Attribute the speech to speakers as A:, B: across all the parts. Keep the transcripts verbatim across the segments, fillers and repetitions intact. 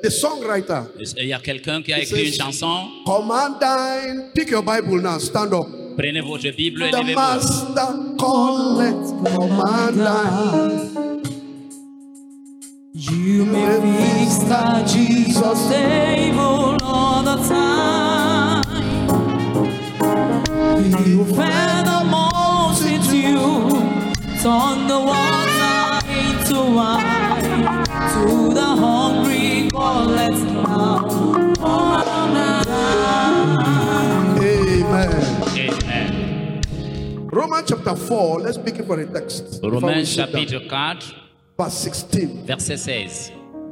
A: the songwriter.
B: Il y a quelqu'un qui a
A: He
B: écrit une
A: says,
B: chanson.
A: Command thine, pick your Bible now, stand up.
B: Prenez votre Bible et
A: The
B: levez-vous.
A: master calleth, command thine.
C: You may fix that Jesus table all the time. You fed the multitude, turn the water into wine. To the hungry, call let's now.
A: Amen.
B: Amen.
A: Romans chapter four, let's pick it for the text. Before we
B: Romains
A: sit down.
B: chapitre quatre,
A: Verse sixteen.
B: verset seize.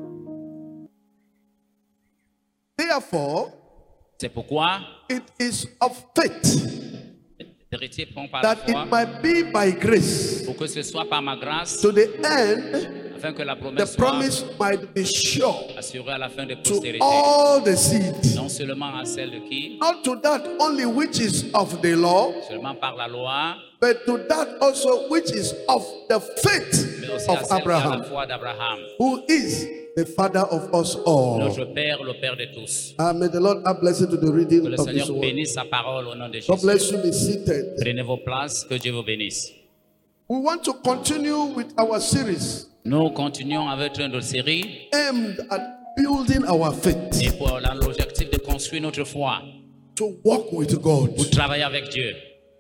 A: Therefore,
B: C'est pourquoi
A: it is of faith
B: l'héritier prend par la
A: that
B: foi
A: it might be by grace
B: pour que ce soit par ma grâce,
A: to the end
B: afin que la
A: the
B: promesse soit
A: promise might be sure
B: assurée à la fin de
A: to
B: postérité.
A: all the seed,
B: Non seulement à celle de qui,
A: not to that only which is of the law,
B: seulement par la loi,
A: but to that also which is of the faith
B: mais aussi à
A: of
B: celle qui a la
A: Abraham,
B: foi d'Abraham,
A: who is the father of us all.
B: notre Père, le Père de tous.
A: And may the Lord add blessing to the reading
B: Que le
A: of His
B: Seigneur
A: word.
B: bénisse sa parole au nom de
A: God
B: Jésus.
A: bless you. Be seated.
B: Prenez vos places, que Dieu vous bénisse.
A: We want to continue with our series
B: Nous continuons avec notre série
A: aimed at building our faith,
B: et pour l'objectif de construire notre foi,
A: to walk with God.
B: pour travailler avec Dieu.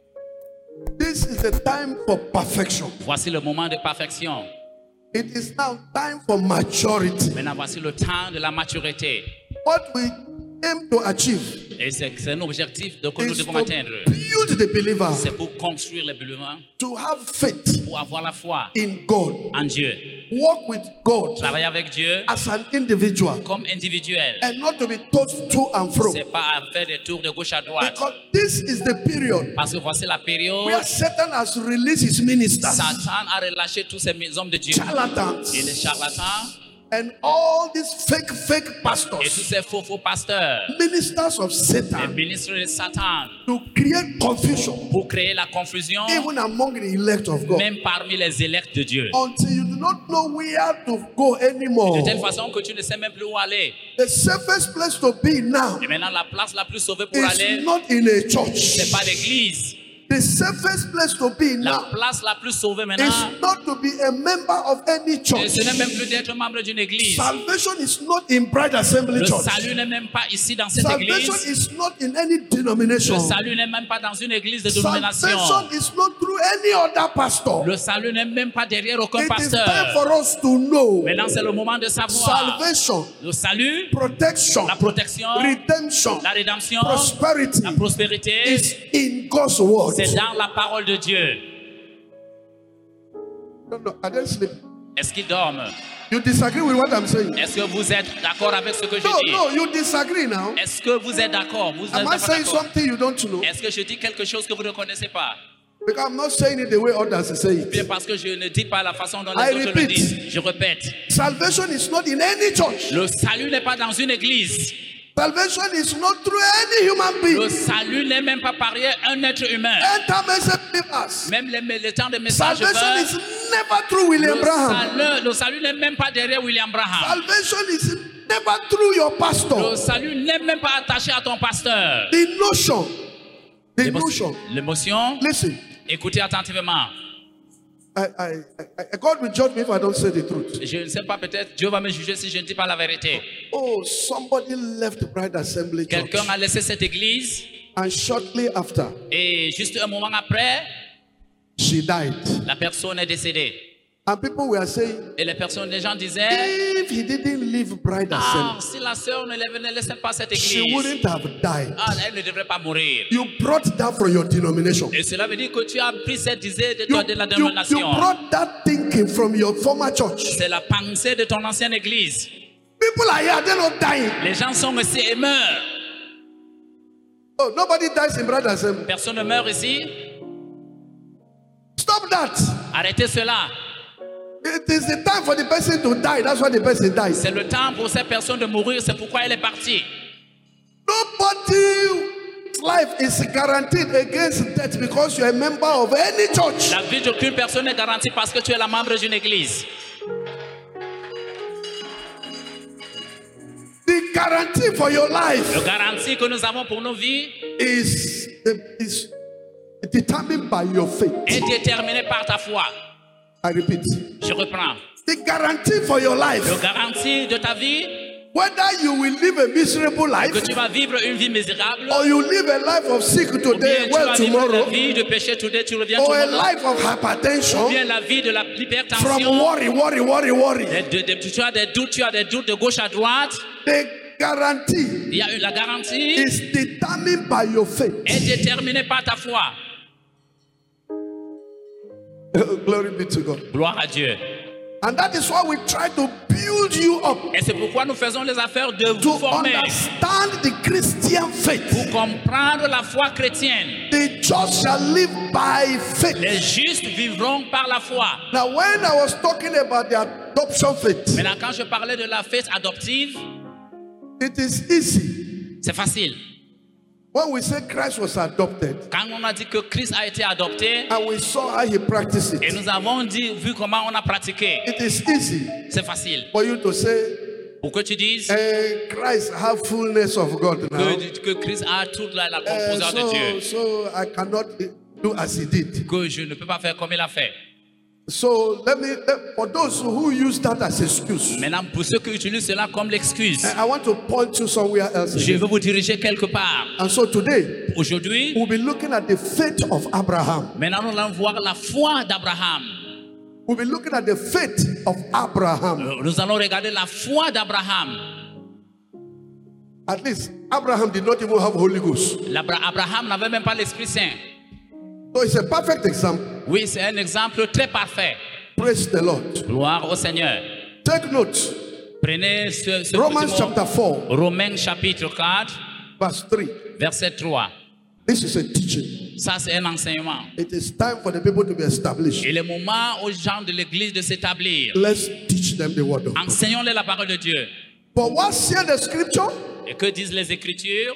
A: This is the time for perfection.
B: Voici le moment de perfection.
A: It is now time for maturity.
B: Maintenant, voici le temps de la maturité.
A: What we aim to achieve
B: Et c'est c'est un objectif de- que nous
A: is
B: devons
A: to
B: atteindre.
A: build the believer
B: C'est pour construire les bâtiments,
A: to have faith
B: pour avoir la foi
A: in God,
B: en Dieu.
A: walk with God
B: Travailler avec Dieu
A: as an individual,
B: comme individuel.
A: and not to be tossed to and fro.
B: C'est pas à faire des tours de gauche à droite.
A: Because this is the period
B: Parce que voici la période
A: where Satan has released his ministers,
B: Satan a relâché tous ces hommes de Dieu
A: charlatans,
B: et les charlatans
A: and all these fake, fake
B: et tous
A: pastors,
B: ces faux faux pasteurs,
A: ministers of
B: les
A: Satan,
B: ministres de Satan,
A: to create confusion
B: pour créer la confusion,
A: even among the elect of God,
B: même parmi les élects de Dieu.
A: until you do not know where to go anymore.
B: De telle façon que tu ne sais même plus où aller.
A: The safest place to be now
B: Et maintenant, la place la plus sauvée pour
A: is
B: aller,
A: not in a church.
B: c'est pas l'église.
A: The safest place to be
B: La
A: now
B: place la plus sauvée maintenant,
A: is not to be a member of any
B: et
A: church.
B: ce n'est même plus d'être membre d'une église.
A: Salvation is not in Bride Assembly
B: Le
A: Church.
B: salut n'est même pas ici dans cette
A: Salvation
B: église.
A: is not in any denomination.
B: Le salut n'est même pas dans une église de dénomination.
A: Salvation is not through any other pastor.
B: Le salut n'est même pas derrière aucun
A: It is
B: pasteur.
A: time for us to know
B: Maintenant, c'est le moment de savoir.
A: salvation,
B: Le salut,
A: protection,
B: la protection,
A: redemption,
B: la rédemption,
A: prosperity
B: la prospérité,
A: is in God's word.
B: c'est dans la parole de Dieu.
A: No, no, I don't sleep.
B: Est-ce qu'ils dorment?
A: You disagree with what I'm saying?
B: Est-ce que vous êtes d'accord avec ce que je
A: No,
B: dis?
A: no, you disagree now.
B: Est-ce que vous êtes d'accord? Vous êtes
A: Am I
B: pas
A: saying
B: d'accord?
A: something you don't know?
B: Est-ce que je dis quelque chose que vous ne connaissez pas?
A: Because I'm not saying it the way others say
B: Bien
A: it.
B: parce que je ne dis pas la façon dont
A: I
B: les autres le
A: repeat.
B: disent. Je répète.
A: Salvation is not in any church.
B: Le salut n'est pas dans une église.
A: Salvation is not through any human
B: Le
A: being.
B: salut n'est même pas par un être humain.
A: Enter message believers.
B: Même les, les temps de message
A: Salvation is never through William
B: le
A: Branham.
B: salut, le salut n'est même pas derrière William Branham.
A: Salvation is never through your
B: Le
A: pastor.
B: salut n'est même pas attaché à ton pasteur.
A: The notion, the
B: L'émo-
A: notion.
B: L'émotion,
A: Listen,
B: écoutez attentivement.
A: I, I, I, God will judge me if I don't say the truth.
B: Je ne sais pas, peut-être Dieu va me juger si je ne dis pas la vérité.
A: Oh, somebody left Bride Assembly Church,
B: Quelqu'un a laissé cette église
A: and shortly after,
B: et juste un moment après,
A: she died.
B: la personne est décédée.
A: And people were saying,
B: Et les personnes, les gens disaient,
A: if he didn't leave Bride
B: ah,
A: Assembly,
B: si la sœur ne lève- ne laissait pas cette
A: she
B: église,
A: wouldn't have died.
B: ah, elle ne devrait pas mourir.
A: You brought that from your denomination.
B: Et cela veut dire que tu as pris cette idée de,
A: You,
B: toi, de la
A: you, you
B: dénomination.
A: brought that thinking from your former church.
B: C'est la pensée de ton ancienne église.
A: People are here, they're not dying.
B: Les gens sont ici et meurent.
A: Oh, nobody dies in Bride Assembly.
B: Personne ne meurt ici.
A: Stop that.
B: Arrêtez cela.
A: It is the time for the person to die. That's why the person dies.
B: C'est le temps pour cette personne de mourir. C'est pourquoi elle est partie.
A: Nobody's life is guaranteed against death because you're a member of any church.
B: La vie d'aucune personne n'est garantie parce que tu es la membre d'une église.
A: guarantee for your life
B: Le garantie que nous avons pour nos vies
A: is, is determined by your faith.
B: est déterminé par ta foi.
A: I repeat.
B: Je reprends.
A: The guarantee for your life,
B: Le garantie de ta vie,
A: whether you will live a miserable life
B: que tu vas vivre une vie misérable,
A: or you live a life of sick
B: ou bien
A: today,
B: tu
A: well
B: vas vivre
A: tomorrow,
B: la vie de péché today, tu reviens
A: or a
B: tomorrow,
A: life of
B: ou
A: hypertension,
B: bien la vie de la
A: from
B: hypertension.
A: worry, worry, worry, worry.
B: De- de- de- tu as des doutes, tu as des doutes de gauche à droite.
A: The guarantee
B: Il y a eu la garantie
A: is determined by your faith.
B: est déterminée par ta foi.
A: Glory be to God.
B: Gloire à Dieu.
A: And that is why we try to build you up
B: Et c'est pourquoi nous faisons les affaires de
A: to
B: vous former
A: understand the Christian faith.
B: pour comprendre la foi chrétienne.
A: The just shall live by faith.
B: Les justes vivront par la foi.
A: Now, when I was talking about the adoption faith,
B: Maintenant, quand je parlais de la faith adoptive,
A: it is easy.
B: c'est facile.
A: When we say Christ was adopted
B: Quand on a dit que Christ a été adopté
A: and we saw how he practiced
B: et
A: it,
B: nous avons dit, vu comment on a pratiqué,
A: it is easy
B: c'est facile.
A: for you to say,
B: Pour que tu dises
A: eh, Christ have fullness of God now.
B: que, que Christ a toute la, la
A: Eh,
B: composante de
A: so,
B: Dieu,
A: so I cannot do as he did.
B: que je ne peux pas faire comme il a fait.
A: So let me, let, for those who use that as excuse,
B: Maintenant, pour ceux qui utilisent cela comme l'excuse,
A: I want to point you somewhere else.
B: je
A: again.
B: veux vous diriger quelque part.
A: And so today,
B: Aujourd'hui,
A: we'll be looking at the faith of Abraham.
B: maintenant nous allons voir la foi d'Abraham.
A: We'll be looking at the faith of Abraham.
B: Nous allons regarder la foi d'Abraham.
A: At least Abraham did not even have Holy Ghost.
B: L'Abra- Abraham n'avait même pas l'Esprit Saint.
A: So it's a perfect example.
B: Oui, c'est un exemple très parfait.
A: Praise the Lord.
B: Gloire au Seigneur.
A: Take note.
B: Prenez ce, ce
A: Romans
B: petit mot.
A: chapter four,
B: Romains chapitre quatre,
A: verse three.
B: verset trois.
A: This is a teaching.
B: Ça, c'est un enseignement.
A: It is time for the people to be established.
B: Et le moment aux gens de l'Église de s'établir.
A: Let's teach them the word of God.
B: Enseignons-les la parole de Dieu.
A: But what's here the scripture?
B: Et que disent les Écritures?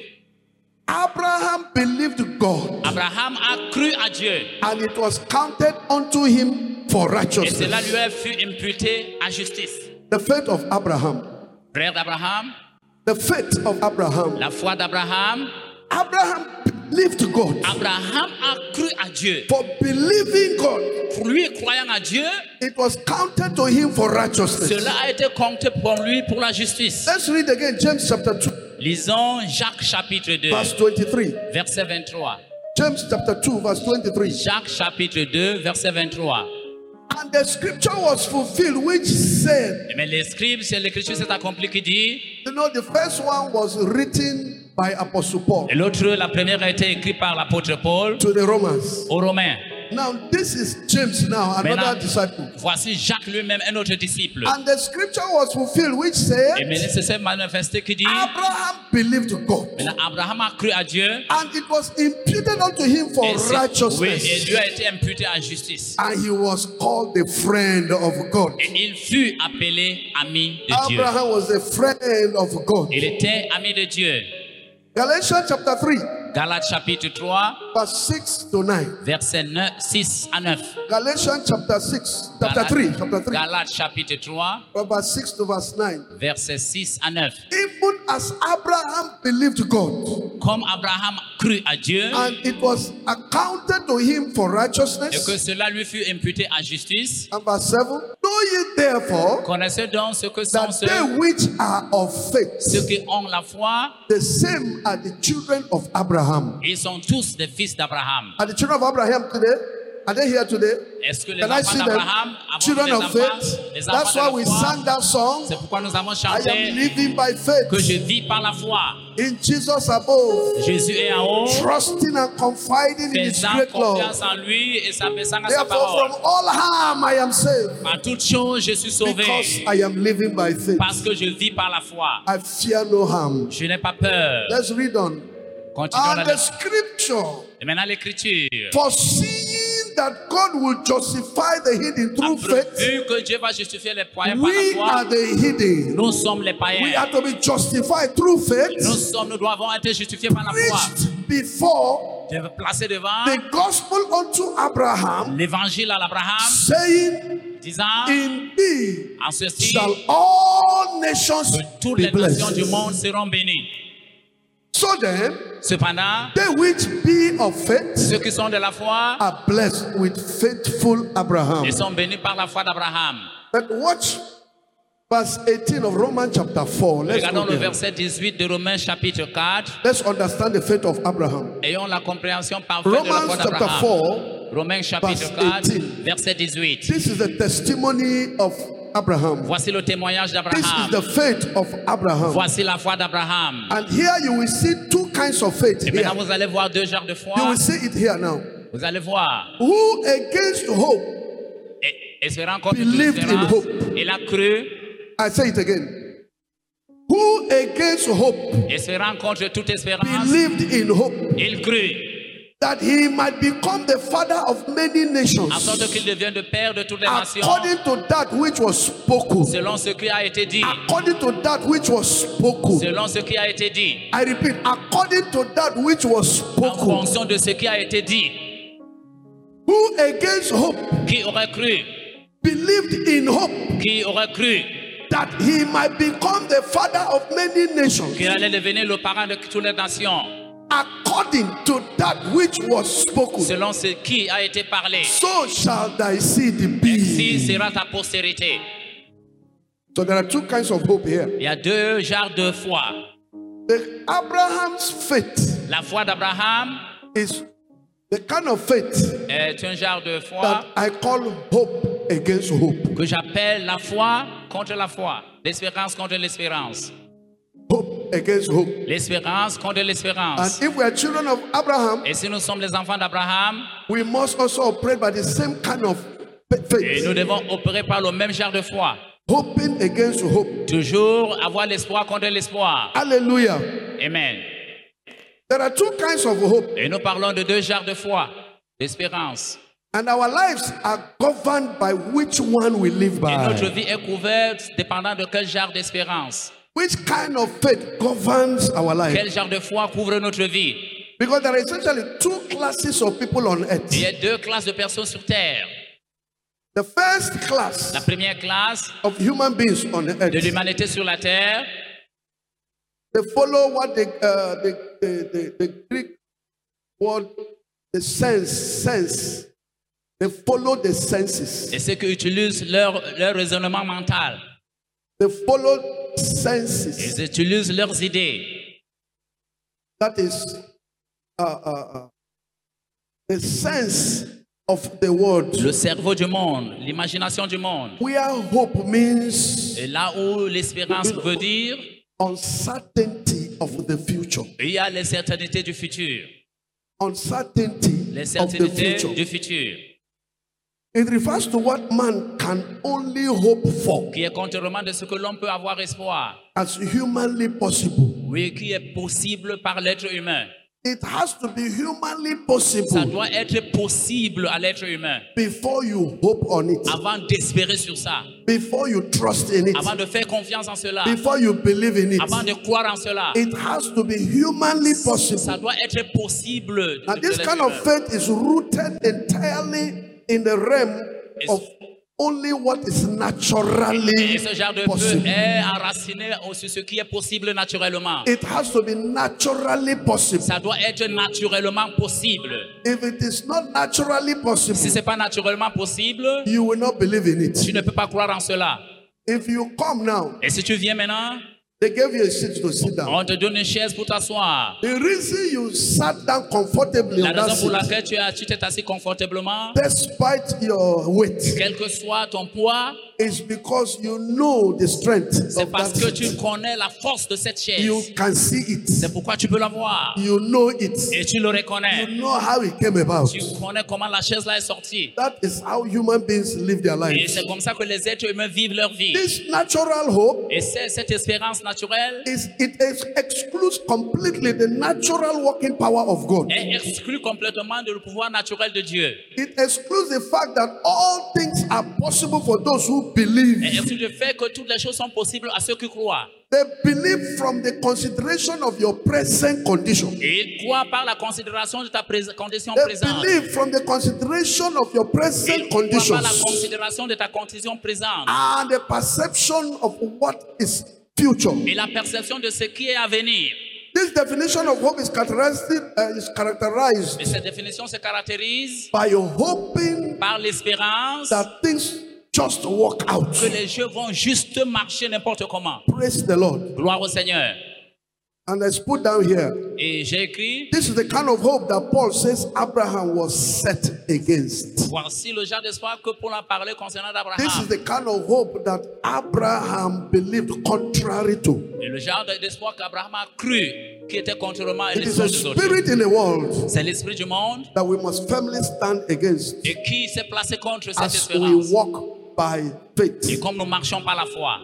A: Abraham believed God,
B: Abraham a cru à Dieu.
A: and it was counted unto him for
B: Et
A: righteousness.
B: cela lui a fut imputé à justice.
A: The faith of Abraham.
B: Frère d'Abraham,
A: The faith of Abraham.
B: la foi d'Abraham.
A: Abraham believed God.
B: Abraham a cru à Dieu.
A: For believing God,
B: Pour lui, croyant à Dieu,
A: it was counted to him for righteousness.
B: cela a été compté pour lui pour la justice.
A: Let's read again James chapter two,
B: Lisons Jacques chapitre deux,
A: verse twenty-three.
B: verset vingt-trois.
A: James chapter two, verse twenty-three.
B: Jacques chapitre deux, verset vingt-trois.
A: And the scripture was fulfilled, which said,
B: Mais les scribes, c'est l'écriture s'est accomplie qui dit,
A: you know, the first one was written by Apostle Paul
B: et l'autre, la première a été écrite par l'apôtre Paul
A: to the Romans.
B: aux Romains.
A: Now, this is James now, another
B: Maintenant,
A: disciple.
B: voici Jacques lui-même, un autre disciple.
A: And the scripture was fulfilled, which
B: Et
A: said,
B: maintenant, c'est ce manifesté qui dit,
A: Abraham believed God,
B: maintenant, Abraham a cru à Dieu,
A: and it was imputed unto him for
B: et, c'est- oui, et
A: righteousness.
B: lui a été imputé à justice.
A: And he was called the friend of God.
B: Et il fut appelé ami de Dieu.
A: Abraham was a friend of God.
B: Il était ami de Dieu.
A: Galatians chapter three,
B: Galates chapitre trois,
A: verse six to nine.
B: versets neuf, six à neuf.
A: Galatians chapter six, chapter
B: Galates,
A: three, chapter three,
B: Galates chapitre trois,
A: from verse six to verse nine.
B: versets six à neuf.
A: Even as Abraham believed God,
B: Comme Abraham crut à Dieu
A: and it was accounted to him for
B: et
A: righteousness.
B: que cela lui fut imputé à justice,
A: And verse seven, know ye therefore
B: connaissez donc ce que sont
A: that
B: ceux,
A: they which are of
B: ceux
A: faith,
B: qui ont la foi,
A: the same are the children of Abraham.
B: ils sont tous des fils d'Abraham.
A: Are the children of Abraham today? Are they here today?
B: Est-ce que les
A: Can I
B: enfants
A: see them?
B: d'Abraham, avons
A: Children
B: des
A: of
B: enfants,
A: faith.
B: les
A: That's why
B: enfants de
A: we
B: la foi?
A: sang that song.
B: C'est pourquoi nous avons
A: I am
B: chanté
A: living by faith
B: que je vis par la foi.
A: in Jesus above,
B: Jésus est en haut,
A: trusting and confiding in His
B: faisant
A: great love.
B: confiance en lui et s'abaissant à sa
A: Therefore,
B: parole.
A: from all harm I am saved
B: Par toute chose, je suis sauvé
A: because I am living by faith.
B: parce que je vis par la foi.
A: I fear no harm.
B: Je n'ai pas peur.
A: Let's read on.
B: Continuons
A: And
B: la
A: the
B: lecture.
A: scripture,
B: Et maintenant l'écriture.
A: foreseeing that God will justify the hidden through faith,
B: Vu que Dieu va justifier les païens par
A: we
B: la
A: are
B: foi,
A: the hidden.
B: nous sommes les
A: We
B: païens.
A: are to be justified through
B: Nous
A: faith,
B: sommes, nous devons être justifiés par la foi.
A: preached before
B: Je vais placer devant
A: the gospel unto Abraham,
B: l'évangile à l'Abraham,
A: saying,
B: disant
A: in thee
B: en ceci
A: shall all nations
B: que toutes
A: be
B: les nations
A: blessed.
B: du monde seront bénies.
A: So then,
B: Cependant,
A: they which be of faith
B: ceux qui sont de la foi,
A: are blessed with faithful Abraham.
B: ils sont bénis par la foi d'Abraham.
A: But watch verse eighteen of Romans chapter four. Let's,
B: Regardons
A: go
B: le
A: there.
B: verset dix-huit de Romains chapitre quatre.
A: Let's understand the faith of Abraham.
B: Ayons la compréhension parfaite de la
A: Romans
B: foi
A: chapter
B: d'Abraham.
A: four.
B: Romains chapitre
A: verse
B: quatre,
A: eighteen.
B: verset dix-huit.
A: This is the testimony of Abraham.
B: Voici le témoignage
A: This is
B: d'Abraham.
A: the faith of Abraham.
B: Voici la foi d'Abraham.
A: And here you will see two kinds of faith.
B: Et
A: Here.
B: maintenant, vous allez voir deux genres de
A: You
B: foi.
A: will see it here now.
B: Vous allez voir.
A: Who against hope,
B: Et, espérant contre toute
A: Believed in
B: espérance,
A: hope.
B: il a cru.
A: I say it again. Who against hope,
B: Espérant contre toute espérance,
A: believed in hope,
B: il crut.
A: that he might become the father of many nations,
B: En sorte qu'il devienne le père de toutes les nations.
A: according to that which was spoken.
B: Selon ce qui a été dit.
A: According to that which was spoken.
B: Selon ce qui a été dit.
A: I repeat, according to that which was
B: En
A: spoken.
B: fonction de ce qui a été dit.
A: Who against hope,
B: Qui aurait cru?
A: believed in hope,
B: Qui aurait cru
A: that he might become the father of many nations,
B: qu'il allait devenir le parent de toutes les nations?
A: according to that which was spoken.
B: Selon ce qui a été parlé.
A: So shall thy seed
B: Ainsi
A: be.
B: sera ta postérité.
A: So there are two kinds of hope here.
B: Il y a deux genres de foi.
A: The Abraham's faith
B: La foi d'Abraham
A: is the kind of faith
B: est un genre de foi
A: that I call hope against hope.
B: que j'appelle la foi contre la foi. L'espérance contre l'espérance.
A: Hope against hope.
B: L'espérance contre
A: And
B: l'espérance.
A: if we are children of Abraham,
B: Et si nous sommes les enfants d'Abraham,
A: we must also operate by the same kind of
B: et
A: faith.
B: nous devons opérer par le même genre de foi.
A: Hoping against hope.
B: Toujours avoir l'espoir contre l'espoir.
A: Hallelujah.
B: Amen.
A: There are two kinds of hope,
B: Et nous parlons de deux genres de foi, d'espérance.
A: and our lives are governed by which one we live
B: Et notre
A: by.
B: vie est couverte dépendant de quel genre d'espérance.
A: Which kind of faith governs our life?
B: Quel genre de foi couvre notre vie.
A: Because there are essentially two classes of people on earth.
B: Il y a deux classes de personnes sur terre.
A: The first class
B: La première classe
A: of human beings on
B: de
A: earth,
B: l'humanité sur la terre,
A: they follow what the, uh, the, the, the, the Greek word, the sense, sense. They follow the senses.
B: et ceux qui utilisent leur, leur raisonnement mental.
A: They follow senses.
B: Ils utilisent leurs idées.
A: That is uh, uh, uh, the sense of the world.
B: Le cerveau du monde, l'imagination du monde.
A: Where hope means
B: Et là où l'espérance veut dire,
A: uncertainty of the future.
B: il y a les certainités du futur.
A: Uncertainty
B: Les
A: of the
B: certainités
A: future.
B: du futur.
A: It refers to what man can only hope for
B: Qui est contrairement de ce que l'on peut avoir espoir.
A: as humanly possible.
B: Oui, qui est possible par l'être humain.
A: It has to be humanly
B: Ça
A: possible
B: doit être possible à l'être humain.
A: before you hope on it,
B: Avant d'espérer sur ça.
A: before you trust in it,
B: Avant de faire confiance en cela.
A: before you believe in
B: Avant
A: it.
B: de croire en cela.
A: It has to be humanly
B: Ça
A: possible.
B: doit être possible.
A: And
B: de
A: this
B: l'être
A: kind of
B: humain.
A: faith is rooted entirely in the realm of only what is
B: Et
A: naturally
B: ce genre de feu
A: possible.
B: est enraciné sur ce qui est possible naturellement.
A: It has to be naturally possible.
B: Ça doit être naturellement possible.
A: If it is not naturally
B: Si
A: possible,
B: ce n'est pas naturellement possible,
A: you will not believe in
B: tu
A: it.
B: ne peux pas croire en cela.
A: If you come now,
B: Et si tu viens maintenant,
A: they gave you a seat to sit down.
B: on te donne une chaise pour t'asseoir.
A: The reason you sat down comfortably
B: La
A: on that
B: raison pour
A: seat,
B: laquelle tu as- tu t'es assis confortablement,
A: despite your weight,
B: quel que soit ton poids,
A: is because you know the strength
B: c'est
A: of
B: parce
A: that
B: que tu
A: seat.
B: connais la force de cette chaise.
A: You can see it.
B: C'est pourquoi tu peux la voir.
A: You know it.
B: Et tu le reconnais.
A: You know how it came about.
B: Tu connais comment la chaise là est sortie.
A: That is how human beings live their
B: Et
A: lives.
B: c'est comme ça que les êtres humains vivent leur vie.
A: This natural hope
B: Et c'est cette espérance naturelle
A: is it ex- excludes completely the natural working power of God.
B: est exclue complètement de le pouvoir naturel de Dieu.
A: It excludes the fact that all things are possible for those who who believe.
B: Et étude le fait que toutes les choses sont possibles à ceux qui croient.
A: They believe from the consideration of your present condition.
B: Et ils croient par la considération de ta pré- condition
A: They
B: présente.
A: believe from the consideration of your present
B: Ils croient par la
A: conditions
B: considération de ta condition présente.
A: and the perception of what is future.
B: Et la perception de ce qui est à venir.
A: This definition of hope is characterized, uh, is characterized
B: Et cette définition se caractérise
A: by your hoping
B: par l'espérance
A: that things just work out.
B: que les jeux vont juste marcher n'importe comment.
A: Praise the Lord.
B: Gloire au Seigneur.
A: And let's put down here.
B: Et j'ai écrit,
A: This is the kind of hope that Paul says Abraham was set against.
B: voici le genre d'espoir que Paul a parlé concernant
A: This is
B: Abraham.
A: the kind of hope that Abraham believed contrary to.
B: Et le genre d'espoir qu'Abraham a cru, qui était contrairement à
A: It is
B: l'espoir
A: a
B: des autres.
A: spirit in the world
B: C'est l'esprit du monde
A: that we must firmly stand against
B: et qui s'est placé contre cette
A: as we
B: espérance.
A: walk by
B: Et
A: faith.
B: comme nous marchons par la foi,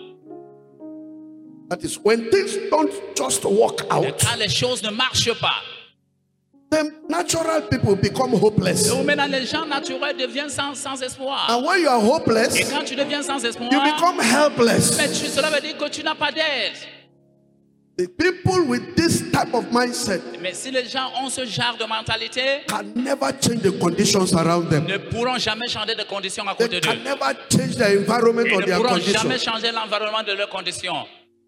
A: That is when things don't just work
B: et
A: out,
B: quand les choses ne marchent pas,
A: then natural people become hopeless.
B: et maintenant les gens naturels deviennent sans, sans espoir.
A: And when you are
B: Et
A: hopeless,
B: quand tu deviens sans espoir,
A: you become helpless.
B: mais tu, cela veut dire que tu n'as pas d'aide.
A: The people with this type of mindset
B: Mais si les gens ont ce genre de mentalité,
A: can never change the conditions around them.
B: ne pourront jamais changer de conditions à
A: They
B: côté
A: can
B: d'eux.
A: never change the environment
B: Ils
A: or
B: ne
A: their
B: pourront jamais
A: conditions.
B: changer l'environnement de leurs conditions.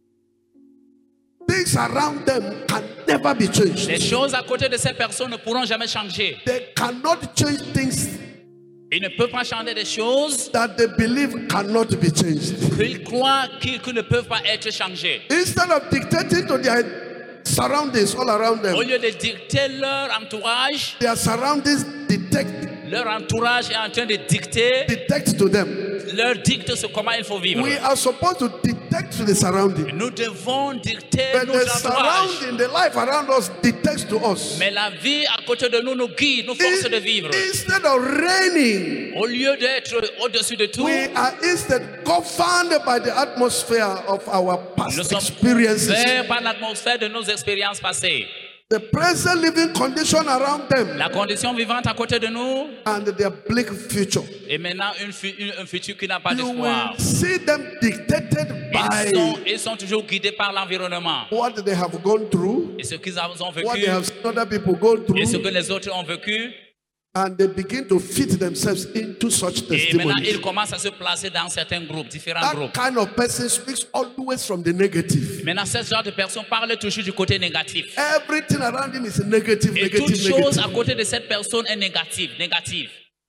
A: Things around them can never be
B: Les
A: changed.
B: choses à côté de ces personnes ne pourront jamais changer.
A: They cannot change things
B: Ils ne peuvent pas changer des choses
A: that they believe cannot be changed.
B: qu'ils croient qu'ils qu'ils ne peuvent pas être changées.
A: Instead of dictating to their surroundings all around
B: Au
A: them,
B: lieu de dicter leur entourage,
A: their surroundings detect,
B: leur entourage est en train de dicter,
A: detect to them.
B: leur dicte sur comment il faut vivre.
A: We are supposed to detect to the surrounding.
B: Nous devons dicter
A: But
B: nos
A: the
B: entourages.
A: surrounding, the life around us detects to us.
B: Mais la vie à côté de nous nous guide, nous force de vivre.
A: Instead of reigning,
B: Au lieu d'être au-dessus de tout,
A: we are instead governed by the atmosphere of our
B: nous
A: past
B: sommes
A: experiences.
B: couverts par l'atmosphère de nos expériences passées.
A: The present living condition around them
B: La condition vivante à côté de nous
A: and their bleak future.
B: et maintenant une fu- une- un futur qui n'a pas
A: You
B: d'espoir.
A: will see them dictated
B: Ils sont,
A: by
B: ils sont toujours guidés par l'environnement
A: what they have gone through,
B: et ce qu'ils ont
A: what
B: vécu
A: they have seen other people go
B: et ce que
A: through,
B: les autres ont vécu.
A: and they begin to fit themselves into such
B: Et maintenant, ils
A: testimonies.
B: commencent à se placer dans certains groupes, différents
A: That
B: groupes.
A: kind of person speaks always from the negative.
B: Maintenant, ce genre de personnes parlent toujours du côté négatif.
A: Everything around him is negative,
B: Et toute
A: negative,
B: chose à
A: negative.
B: côté de cette personne est négative, négative.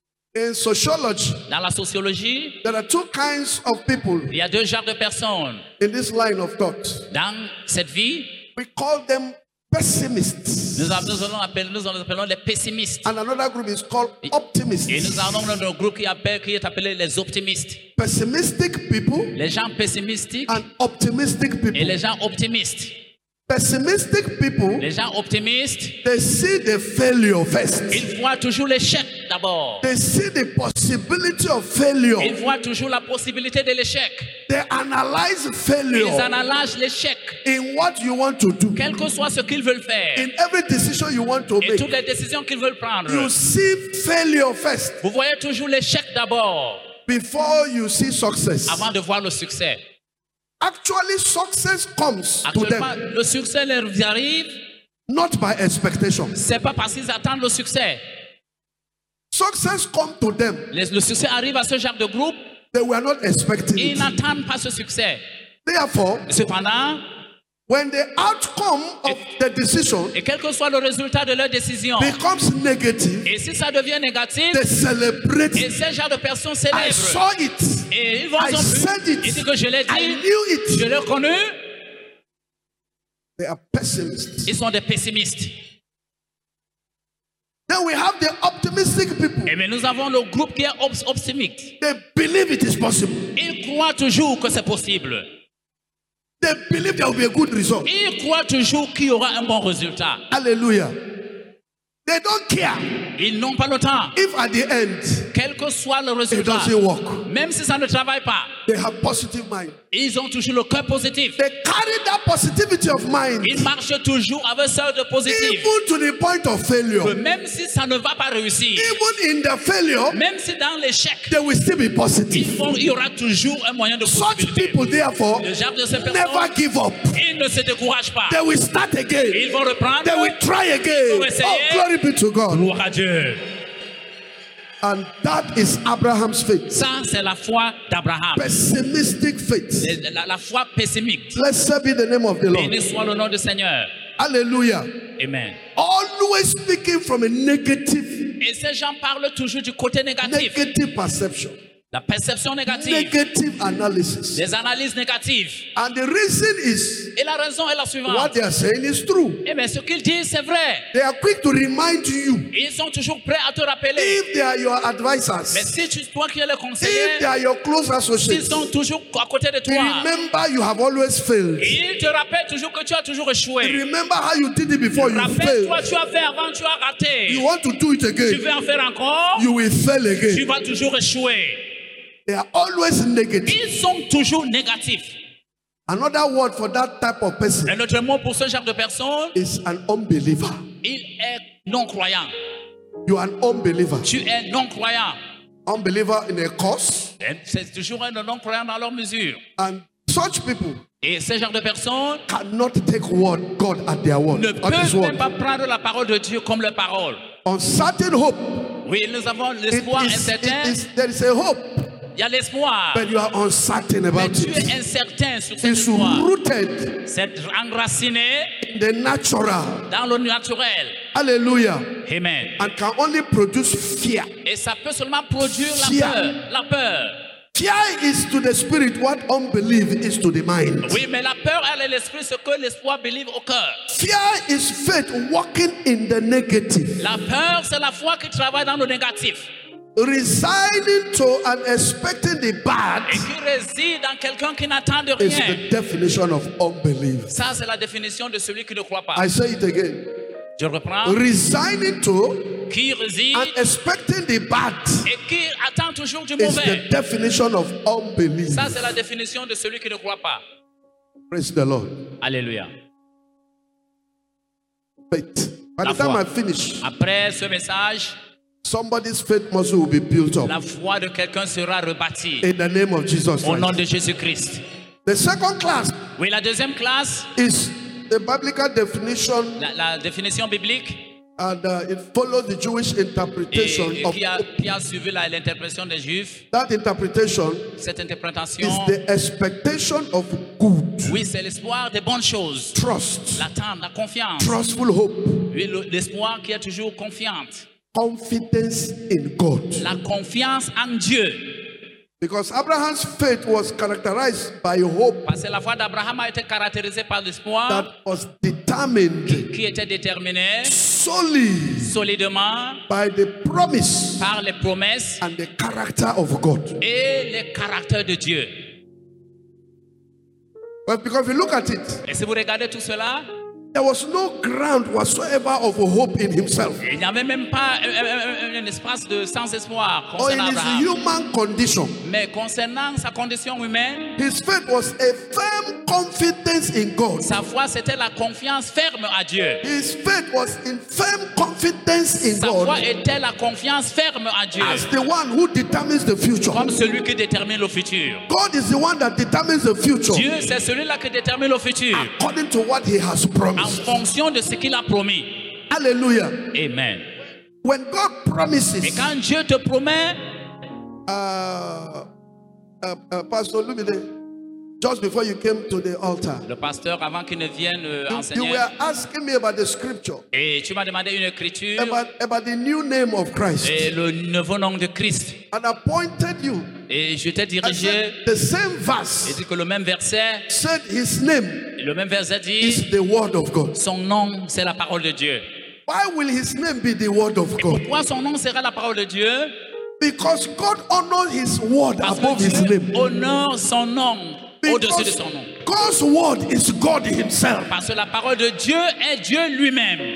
A: In sociology,
B: Dans la sociologie,
A: there are two kinds of people
B: il y a deux genres de personnes.
A: in this line of thought.
B: Dans cette vie,
A: We call them pessimists.
B: nous, nous, allons appeler, nous en appelons les pessimistes.
A: And another group is called
B: Et
A: optimists.
B: nous avons un groupe qui, appelle, qui est appelé les optimistes.
A: Pessimistic people
B: Les gens pessimistiques
A: and optimistic
B: et
A: people.
B: les gens optimistes.
A: Pessimistic people,
B: Les gens optimistes,
A: they see the failure first.
B: ils voient toujours l'échec d'abord.
A: They see the possibility of failure.
B: Ils voient toujours la possibilité de l'échec.
A: They analyze
B: Ils
A: failure
B: analysent l'échec,
A: in what you want to do.
B: quel que soit ce qu'ils veulent faire.
A: In every decision you want to
B: Et toutes
A: make,
B: les décisions qu'ils veulent prendre.
A: you see failure first
B: Vous voyez toujours l'échec d'abord,
A: before you see success.
B: avant de voir le succès.
A: Actually, success comes to
B: Actuellement,
A: them
B: le succès leur arrive,
A: not by expectation.
B: c'est pas parce qu'ils attendent le succès.
A: Success comes to them.
B: Le, le succès arrive à ce genre de groupe,
A: They were not expecting
B: ils
A: it.
B: n'attendent pas ce succès.
A: Therefore,
B: Cependant,
A: when the outcome of the decision
B: et quel que soit le résultat de leur décision,
A: becomes negative,
B: et si ça devient négatif,
A: they celebrate
B: et
A: it.
B: ces genres de personnes
A: I
B: célèbrent,
A: saw it.
B: et ils vont
A: I
B: en
A: said
B: plus,
A: it.
B: ils disent que je l'ai
A: I
B: dit,
A: knew
B: je
A: it.
B: l'ai connu,
A: They are pessimists.
B: ils sont des pessimistes.
A: Then we have the optimistic people.
B: Et mais nous avons le groupe qui est op- optimiste.
A: They believe it is possible.
B: Ils croient toujours que c'est possible.
A: They believe there will be a good result.
B: Ils croient toujours qu'il y aura un bon résultat.
A: Hallelujah. They don't care
B: Ils n'ont pas le temps.
A: if at the end
B: Quel que soit le
A: it
B: résultat,
A: doesn't work.
B: même si ça ne travaille pas,
A: They have positive mind.
B: Ils ont toujours le cœur positif.
A: They carry that positivity of mind
B: Ils marchent toujours avec ça de positif.
A: even to the point of
B: Que
A: failure.
B: même si ça ne va pas réussir,
A: Even in the failure,
B: même si dans l'échec,
A: they will still be
B: il,
A: positive.
B: faut- il y aura toujours un moyen de
A: Such
B: possibilité.
A: people, therefore,
B: Le genre de ces
A: never
B: personnes,
A: give up.
B: ils ne se découragent pas.
A: They will start again.
B: Ils vont reprendre.
A: They will try again.
B: Ils vont essayer.
A: Oh, glory be to God.
B: Gloire à Dieu.
A: And that is Abraham's faith.
B: Ça, c'est la foi d'Abraham.
A: Pessimistic faith.
B: La, la foi pessimiste.
A: Blessed be the name of the Lord.
B: Béni soit le nom du Seigneur.
A: Hallelujah.
B: Amen.
A: Always speaking from a negative,
B: Et ces gens parlent toujours du côté négatif.
A: negative perception,
B: La perception négative.
A: negative analysis.
B: Les analyses négatives.
A: And the reason is
B: Et la raison est la
A: what
B: suivante.
A: they are saying is true.
B: Eh bien, ce qu'ils disent, c'est vrai.
A: They are quick to remind you
B: Ils sont toujours prêts à te rappeler.
A: if they are your
B: Mais
A: advisors,
B: si tu, toi qui es le
A: if
B: conseiller,
A: they are your close
B: s'ils
A: associates,
B: sont toujours à côté de
A: they
B: toi,
A: remember you have always failed.
B: ils te rappellent toujours que tu as toujours échoué.
A: Remember how you did it before you
B: Rappelle-toi,
A: failed.
B: tu as fait avant, tu as raté.
A: You want to do it
B: Tu
A: again,
B: veux en faire encore,
A: you will fail
B: tu
A: again.
B: vas toujours échouer.
A: They are always negative.
B: Ils sont toujours négatifs.
A: Another word for that type of person
B: Un autre mot pour ce genre de personne,
A: is an unbeliever.
B: il est non-croyant.
A: You are an unbeliever.
B: Tu es non-croyant.
A: Unbeliever in a cause.
B: C'est toujours un non-croyant dans leur mesure.
A: And such people
B: Et ce genre de personnes
A: cannot take word God at their word.
B: ne
A: At his
B: peuvent
A: word.
B: même pas prendre la parole de Dieu comme leur parole.
A: Uncertain hope.
B: Oui, nous avons
A: It
B: l'espoir
A: is,
B: incertain.
A: it is, there is a hope,
B: Il y a l'espoir.
A: but you are uncertain
B: Mais
A: about
B: tu es
A: it.
B: incertain sur cet
A: It's
B: espoir.
A: rooted
B: C'est enraciné
A: in the natural.
B: dans le naturel.
A: Hallelujah.
B: Amen.
A: And can only produce fear.
B: Et ça peut seulement produire la
A: Fear.
B: peur. La peur.
A: Fear is to the spirit what unbelief is to the mind.
B: Oui, mais la peur, elle est l'esprit, ce que l'espoir believe au cœur.
A: Fear is faith walking in the negative,
B: La peur, c'est la foi qui travaille dans le négatif
A: resigning to and expecting the bad
B: et qui réside dans quelqu'un qui n'attend de
A: is
B: rien.
A: the definition of unbelief.
B: Ça, c'est la définition de celui qui ne croit pas.
A: I say it again.
B: Je reprends.
A: Resigning to
B: Qui réside
A: and expecting the bad
B: et qui attend toujours du
A: is
B: mauvais.
A: the definition of unbelief.
B: Ça, c'est la définition de celui qui ne croit pas.
A: Praise the Lord.
B: Alléluia.
A: Faith. By
B: La
A: the time
B: foi.
A: I finish,
B: Après ce message,
A: somebody's faith muscle will be built up
B: la foi de quelqu'un sera rebâtie
A: in the name of Jesus
B: au nom
A: Christ.
B: de Jésus-Christ.
A: The second class
B: Oui, la deuxième classe,
A: is the biblical definition,
B: la, la définition biblique,
A: and uh, it follows the Jewish
B: et,
A: interpretation
B: et
A: of
B: qui, a, qui a suivi la- l'interprétation des Juifs.
A: that interpretation
B: Cette interprétation,
A: is the expectation of good,
B: oui, c'est l'espoir des bonnes choses.
A: trust,
B: L'attente, la confiance.
A: trustful hope,
B: Oui, le- l'espoir qui est toujours confiante.
A: confidence in God.
B: La confiance en Dieu.
A: Because Abraham's faith was characterized by hope
B: Parce que la foi d'Abraham a été caractérisée par l'espoir
A: that was determined
B: qui était déterminé
A: solely
B: solidement
A: by the promise
B: par les promesses
A: and the character of God.
B: et les caractères de Dieu.
A: But because if you look at it,
B: Et si vous regardez tout cela,
A: there was no ground whatsoever of hope in himself
B: il n'y avait même pas un, un- un- un espace de sans espoir
A: or in
B: concernant
A: his
B: Abraham.
A: human condition.
B: Mais concernant sa condition humaine,
A: His faith was a firm confidence in God.
B: sa foi c'était la confiance ferme à Dieu.
A: His faith was in firm confidence in
B: Sa foi
A: God
B: était la confiance ferme à Dieu.
A: as the one who determines the future.
B: Comme celui qui détermine le futur.
A: God is the one that determines the future
B: Dieu, c'est celui-là qui détermine le futur.
A: according to what he has
B: En
A: promised.
B: fonction de ce qu'il a promis.
A: Hallelujah.
B: Amen.
A: When God
B: Et
A: promises,
B: quand Dieu te promet,
A: uh, uh, uh, Pastor Lumide, just before you came to the altar,
B: le pasteur, avant qu'il ne vienne euh,
A: you, you
B: enseigner,
A: were asking me about the scripture,
B: et tu m'as demandé une écriture
A: about, about the new name of Christ,
B: et le nouveau nom de Christ.
A: and I pointed you.
B: Et je t'ai
A: I
B: dirigé
A: said, the same
B: et
A: verse
B: dit que le même verset,
A: said his name
B: le même verset dit,
A: is the word of God.
B: son nom, c'est la parole de Dieu.
A: Why will his name be the word of God?
B: Pourquoi son nom sera la parole de Dieu?
A: Because God honored his word
B: Parce
A: above
B: que
A: his
B: Dieu
A: name.
B: honore son nom au-dessus de
A: Because
B: son nom.
A: God's word is God himself.
B: Parce que la parole de Dieu est Dieu lui-même.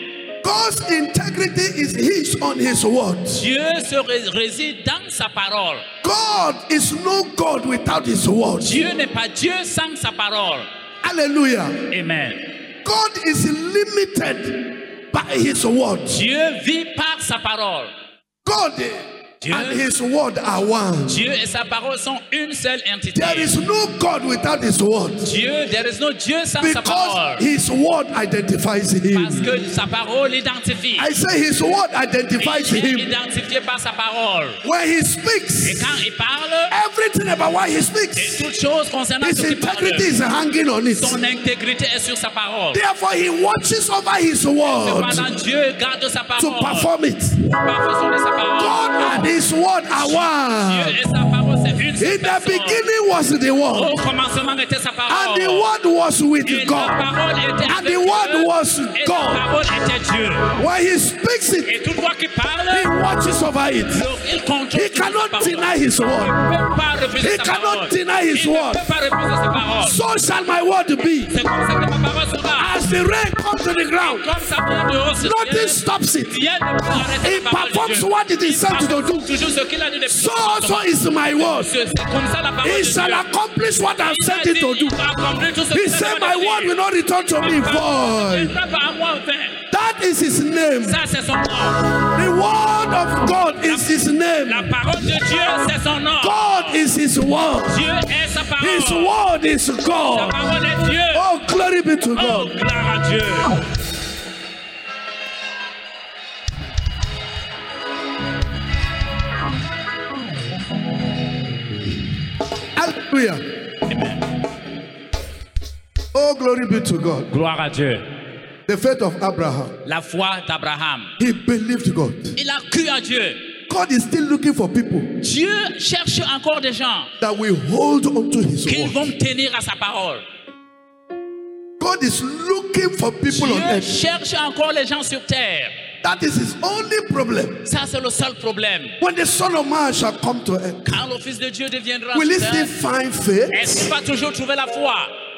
A: God's integrity is his on his word.
B: Dieu se ré- réside dans sa parole.
A: God is no God without his word.
B: Dieu n'est pas Dieu sans sa parole.
A: Hallelujah.
B: Amen.
A: God is limited by his word.
B: Dieu vit par sa parole.
A: God
B: Dieu,
A: and his word are one.
B: Dieu et sa parole sont une seule entité.
A: There is no God without his word.
B: Dieu, there is no Dieu sans sa
A: Because
B: parole.
A: his word identifies
B: Parce
A: him.
B: que sa parole identifie.
A: I say his word identifies
B: Il est
A: him.
B: identifié par sa parole.
A: When he
B: Et
A: speaks,
B: quand il parle,
A: everything about why he
B: et
A: speaks,
B: toute chose concernant
A: his
B: ce qu'il parle,
A: integrity is hanging on it.
B: son intégrité est sur sa parole.
A: Therefore, he watches over his word
B: Cependant, Dieu garde sa
A: to
B: parole.
A: perform it.
B: Perfectionner sa parole.
A: God and his word are
B: Dieu
A: one.
B: et sa parole, c'est une seule
A: In the
B: personne.
A: beginning was the word,
B: Au commencement était sa
A: and
B: parole.
A: the word was with
B: Et la
A: God,
B: parole était
A: and
B: avec
A: the word
B: Dieu.
A: was
B: Et la
A: God.
B: parole était Dieu.
A: When he speaks it,
B: Et toute fois qu'il parle,
A: he watches over it.
B: donc il contrôle
A: He
B: toute sa
A: cannot
B: parole.
A: deny his
B: Il
A: word.
B: ne peut pas refuser
A: He
B: sa
A: cannot
B: parole.
A: deny his
B: Il ne
A: word.
B: peut pas refuser sa parole.
A: So shall my word be.
B: C'est comme ça que ma parole sera.
A: As the rain comes to the ground,
B: Comme ça vient de haut sur
A: nothing
B: ciel,
A: stops it.
B: rien ne peut arrêter
A: He
B: la parole de
A: performs
B: Dieu.
A: what it is
B: Il
A: sent to do.
B: performe toujours ce qu'il a dit de
A: So also is my word.
B: C'est comme ça la parole
A: He
B: de
A: shall
B: Dieu.
A: accomplish what I've
B: Il a
A: sent
B: dit,
A: it to do.
B: il va accomplir tout ce
A: He
B: qu'il a
A: said,
B: dit
A: my
B: de
A: word
B: dire.
A: will not return to me
B: Il
A: void.
B: ne va pas à moi en vain.
A: That is his name.
B: Ça, c'est son nom.
A: The word of God is his name.
B: La parole de Dieu, c'est son nom.
A: God is his word.
B: Dieu est sa parole.
A: His word is
B: Sa
A: God.
B: parole est Dieu.
A: Oh, glory be to
B: Oh,
A: God.
B: gloire à Dieu.
A: Hallelujah. Oh, glory be to God.
B: Gloire à Dieu.
A: The faith of Abraham.
B: La foi d'Abraham.
A: He believed God.
B: Il a cru à Dieu.
A: God is still looking for people
B: Dieu cherche encore des gens
A: that will hold on to his
B: qui
A: word.
B: vont tenir à sa parole.
A: God is looking for people on
B: Dieu
A: earth.
B: cherche encore les gens sur terre.
A: That is his only problem.
B: Ça, c'est le seul problème.
A: When the Son of Man shall come to earth,
B: Quand le Fils de Dieu deviendra
A: will he
B: sur
A: still
B: terre,
A: find faith?
B: est-ce qu'il va toujours trouver la foi?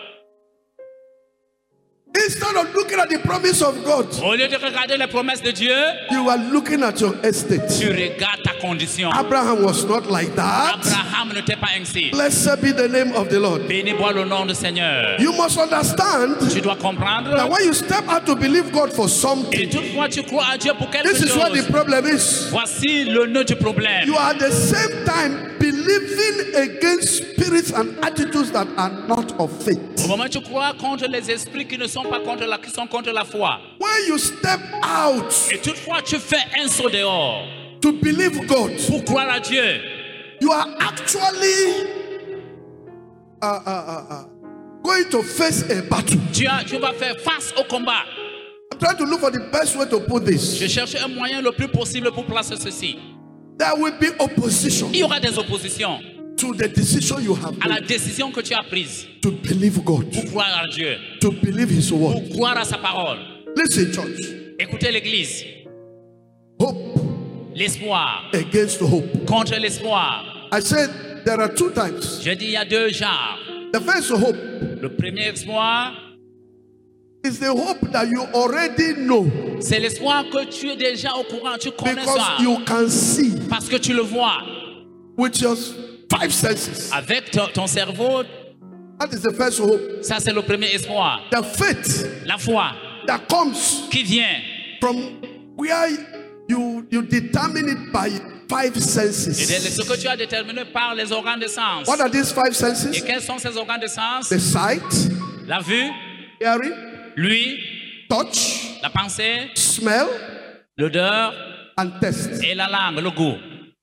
A: Instead of looking at the promise of God,
B: Au lieu de regarder les promesses de Dieu,
A: you are looking at your estate.
B: tu regardes ta condition.
A: Abraham was not like that.
B: Abraham n'était pas ainsi.
A: Blessed be the name of the Lord.
B: Béni soit le nom du Seigneur.
A: You must understand
B: Tu dois comprendre.
A: that when you step out to believe God for
B: Et
A: something,
B: toutefois, tu crois à Dieu pour quelque
A: this is what the
B: chose.
A: problem is.
B: Voici le nœud du problème.
A: You are at the same time believing against spirits and attitudes that are not of
B: Au
A: faith.
B: moment où tu crois contre les esprits qui ne sont pas contre la, qui sont contre la foi.
A: When you step out
B: Et toutefois, tu fais un saut dehors
A: to believe God,
B: pour croire à Dieu.
A: you are actually uh, uh, uh, uh, going to face a battle.
B: Tu, as- tu vas faire face au combat.
A: I'm trying to look for the best way to put this.
B: Je cherche un moyen le plus possible pour placer ceci.
A: There will be opposition
B: Il y aura des oppositions
A: to the decision you have
B: à la
A: made
B: décision que tu as prise
A: to believe God,
B: pour croire à Dieu,
A: to believe His word.
B: pour croire à sa parole.
A: Listen, church.
B: Écoutez l'Église.
A: Hope
B: L'espoir
A: against hope.
B: contre l'espoir.
A: I said there are two types.
B: Je dis il y a deux genres.
A: The first hope
B: Le premier espoir,
A: is the hope that you already know
B: c'est l'espoir que tu es déjà au courant, tu connais
A: because
B: ça.
A: you can see
B: Parce que tu le vois
A: with your five senses.
B: avec ton, ton cerveau.
A: That is the first hope.
B: Ça, c'est le premier espoir.
A: The faith
B: La foi
A: that comes
B: qui vient.
A: from where you you determine it by five
B: Et
A: senses.
B: ce que tu as déterminé par les organes de sens.
A: What are these five
B: Et
A: senses?
B: quels sont ces organes de sens?
A: The sight,
B: La vue,
A: hearing,
B: l'ouïe,
A: touch,
B: la pensée,
A: smell,
B: l'odeur
A: and taste.
B: et la langue, le goût.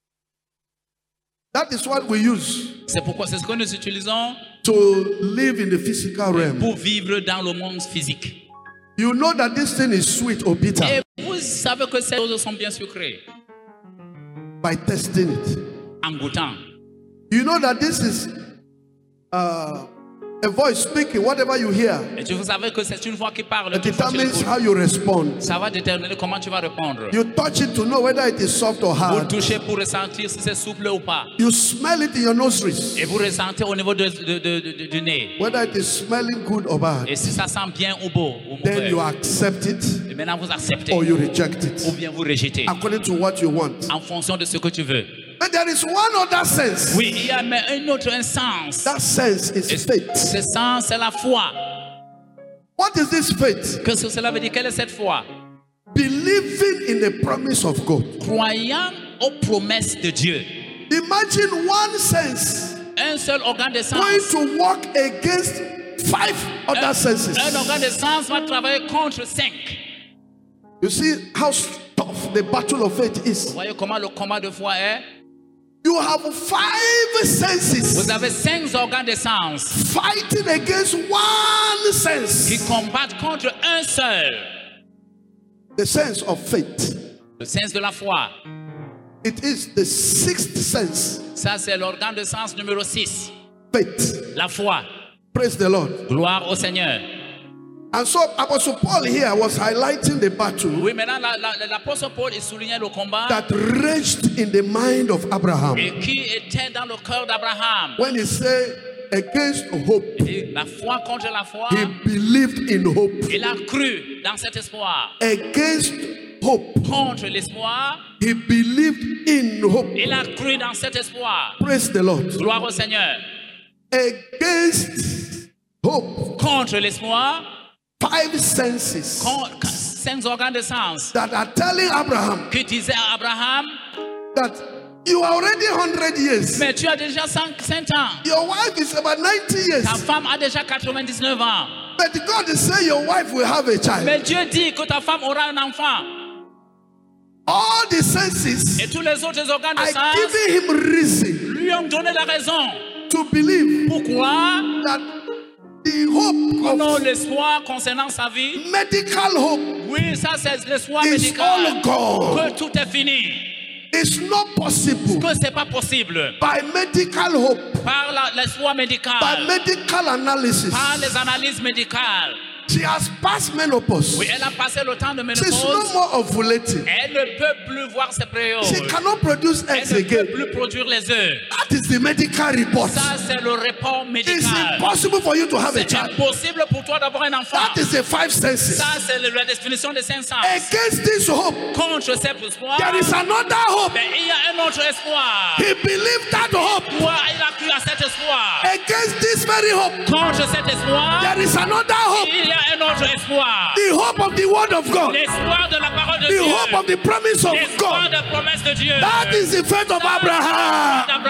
A: That is what we use
B: C'est pourquoi c'est ce que nous utilisons
A: to live in the physical realm.
B: pour vivre dans le monde physique.
A: You know that this thing is sweet or bitter
B: Et vous savez que ces choses sont bien sucrées
A: by testing it.
B: en goûtant.
A: You know that this is uh, A voice speaking, whatever you hear,
B: Et tu vous savez que c'est une voix qui parle.
A: it
B: Une fois que tu
A: determines
B: l'écoutes,
A: how you respond.
B: ça va déterminer comment tu vas répondre.
A: You touch it to know whether it is soft or
B: Vous
A: hard.
B: touchez pour ressentir si c'est souple ou pas.
A: You smell it in your nostrils,
B: Et vous ressentez au niveau de, de- de- de- du nez.
A: whether it is smelling good or bad.
B: Et si ça sent bien ou beau ou
A: Then
B: mauvais.
A: you accept it
B: Et maintenant vous acceptez
A: or you reject
B: ou
A: it
B: bien vous rejetez
A: according to what you want.
B: en fonction de ce que tu veux.
A: But there is one other sense.
B: Oui, il y a mais un autre sens.
A: That sense is
B: Et
A: faith.
B: ce sens, c'est la foi.
A: What is this faith?
B: Qu'est-ce que cela veut dire? Quelle est cette foi?
A: Believing in the promise of God.
B: Croyant aux promesses de Dieu.
A: Imagine one sense
B: Un seul organe de sens.
A: going to work against five other senses.
B: Un organe de sens va travailler contre cinq.
A: You see how tough the battle of faith
B: Vous
A: is.
B: voyez comment le combat de foi est?
A: You have five senses
B: Vous avez cinq organes de sens
A: fighting against one
B: qui
A: sense.
B: combattent contre un seul.
A: The sense of faith.
B: Le sens de la foi.
A: It is the sixth sense.
B: Ça, c'est l'organe de sens numéro six.
A: Faith.
B: La foi.
A: Praise the Lord.
B: Gloire au Seigneur.
A: And so Apostle Paul here was highlighting the battle
B: Oui, maintenant, la- la- l'apôtre Paul il soulignait le combat
A: that raged in the mind of Abraham.
B: et qui était dans le cœur d'Abraham.
A: When he said against hope,
B: Et la foi contre la foi,
A: he believed in hope.
B: il a cru dans cet espoir.
A: Against hope,
B: Contre l'espoir,
A: he believed in hope.
B: il a cru dans cet espoir.
A: Praise the Lord.
B: Gloire au Seigneur.
A: Against hope,
B: Contre l'espoir,
A: five senses
B: con- cinq organes de sens
A: that are telling Abraham
B: qui disaient à Abraham,
A: that you are already one hundred years.
B: mais tu as déjà cent ans.
A: Your wife is about ninety years.
B: Ta femme a déjà quatre-vingt-dix-neuf ans.
A: But God is saying your wife will have a child.
B: Mais Dieu dit que ta femme aura un enfant.
A: All the senses
B: Et tous les autres organes de
A: are
B: sens
A: giving him reason
B: lui ont donné la raison.
A: to believe
B: Pourquoi?
A: that the hope
B: Non,
A: of
B: l'espoir concernant sa vie.
A: medical hope
B: Oui, ça c'est l'espoir
A: is
B: médical.
A: all gone.
B: Que tout est fini.
A: It's not possible
B: Que c'est pas possible.
A: by medical hope,
B: Par la- l'espoir médical.
A: by medical analysis.
B: Par les analyses médicales.
A: She has passed menopause.
B: Oui, elle a passé le temps de
A: She's no
B: ménopause.
A: more ovulating.
B: Elle ne peut plus voir ses périodes.
A: She cannot produce
B: Elle
A: eggs
B: ne peut
A: again.
B: plus produire les œufs.
A: That is the medical report.
B: Ça, c'est le rapport
A: It's
B: médical.
A: impossible for you to have a
B: C'est
A: child.
B: impossible pour toi d'avoir un enfant.
A: That is the five senses.
B: Ça, c'est le- la définition des cinq sens.
A: Against this hope,
B: Contre cet espoir,
A: there is another hope.
B: mais il y a un autre espoir.
A: He believed that hope.
B: Toi, il a cru à cet espoir.
A: Against this very hope,
B: Contre cet espoir,
A: there is another hope.
B: il y a un autre espoir.
A: The hope of the word of God.
B: L'espoir de la parole de
A: The
B: Dieu.
A: hope of the promise of
B: L'espoir
A: God.
B: de la promesse de Dieu.
A: That is the faith of Abraham.